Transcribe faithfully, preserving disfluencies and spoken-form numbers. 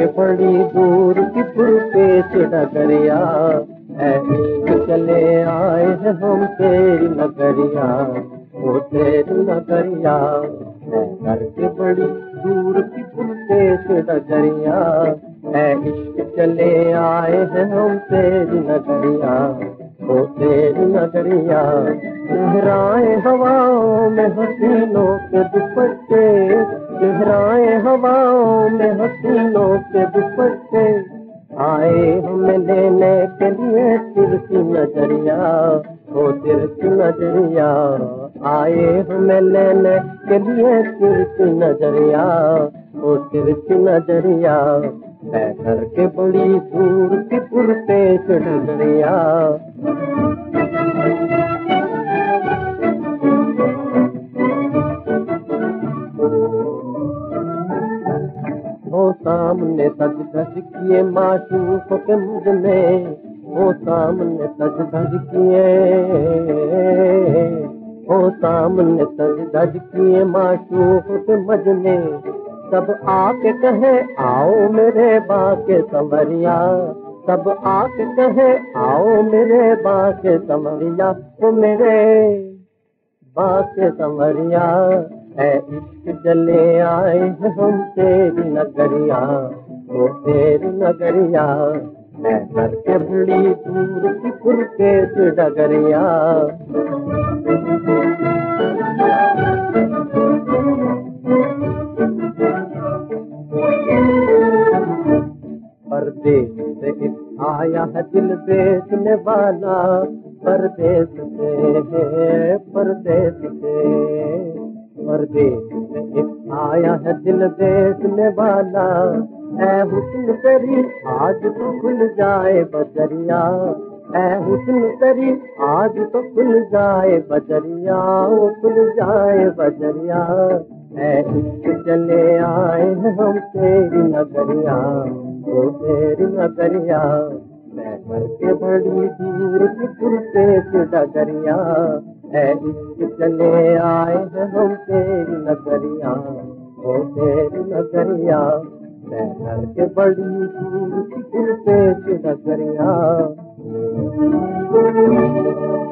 के बड़ी दूर की पुरपेश डगरिया, ऐ इश्क चले आए हैं हम तेरी नगरिया, ओ तेरी नगरिया। ऐ घर के बड़ी दूर की पुरपेश डगरिया, ऐ इश्क चले आए हैं हम तेरी नगरिया, ओ तेरी नगरिया। लहराए हवाओं में हसीनों के दुपट्टे, लहराए हवाओं में हसीनों के दुपट्टे, आए हमें लेने के लिए तिरछी नजरिया, ओ तिरछी नजरिया। आए हमें लेने के लिए तिरछी नजरिया, ओ तिरछी नजरिया। मैं घर के बड़ी दूर की पुरपेश डगरिया। ओ सामने सज धज किए माशूक के मुझ में, ओ सामने सज धज किए, ओ सामने सज धज किए माशूक के मज में, सब आके कहे आओ मेरे बाके संवरिया, सब आके कहे आओ मेरे बाके संवरिया, ओ मेरे बाके संवरिया। ऐ इश्क चले आए हैं हम तेरी नगरिया, ओ तेरी नगरिया। मैं घर के बड़ी दूर की पुरपेश डगरिया। परदेश से एक आया है दिल बेचने वाला, परदेश से परदेश से परदेश से एक आया है दिल बेचने वाला, ऐ हुस्न तेरी आज तो खुल जाए बजरिया, ऐ हुस्न तेरी आज तो खुल जाए बजरिया, ओ खुल जाए बजरिया। ऐ इश्क चले आए हैं हम तेरी नगरिया, ओ तेरी नगरिया। मैं घर के बड़ी दूर की पुरपेश डगरिया, ऐ इश्क चले आए हैं हम तेरी नगरिया, ओ तेरी नगरिया। मैं घर के बड़ी दूर की पुरपेश डगरिया।